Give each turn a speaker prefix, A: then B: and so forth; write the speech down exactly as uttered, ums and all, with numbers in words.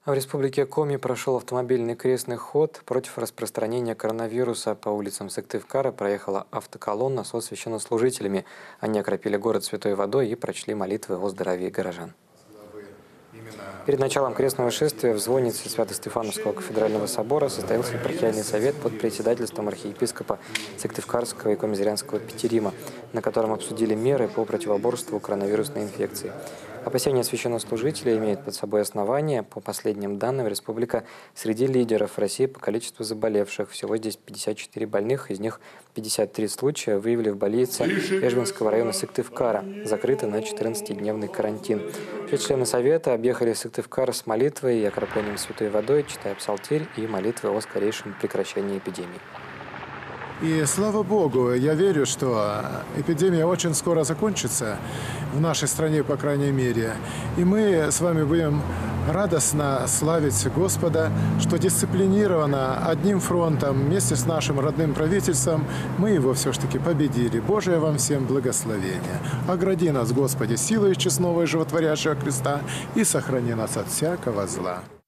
A: В Республике Коми прошел автомобильный крестный ход против распространения коронавируса. По улицам Сыктывкара проехала автоколонна со священнослужителями. Они окропили город святой водой и прочли молитвы о здоровье горожан. Перед началом крестного шествия в звоннице Свято-Стефановского кафедрального собора состоялся епархиальный совет под председательством архиепископа Сыктывкарского и Комизрянского Петерима, на котором обсудили меры по противоборству коронавирусной инфекции. Опасения священнослужителей имеют под собой основания. По последним данным, республика среди лидеров России по количеству заболевших. Всего здесь пятьдесят четыре больных, из них пятьдесят три случая выявили в больнице Эжвинского района Сыктывкара, закрыты на четырнадцатидневный карантин. Все члены совета объехали Сыктывкар с молитвой и окроплением святой водой, читая псалтирь и молитвы о скорейшем прекращении эпидемии.
B: И слава Богу, я верю, что эпидемия очень скоро закончится, в нашей стране, по крайней мере. И мы с вами будем радостно славить Господа, что дисциплинированно, одним фронтом, вместе с нашим родным правительством, мы его все-таки победили. Божие вам всем благословение. Огради нас, Господи, силой честного и животворящего креста и сохрани нас от всякого зла.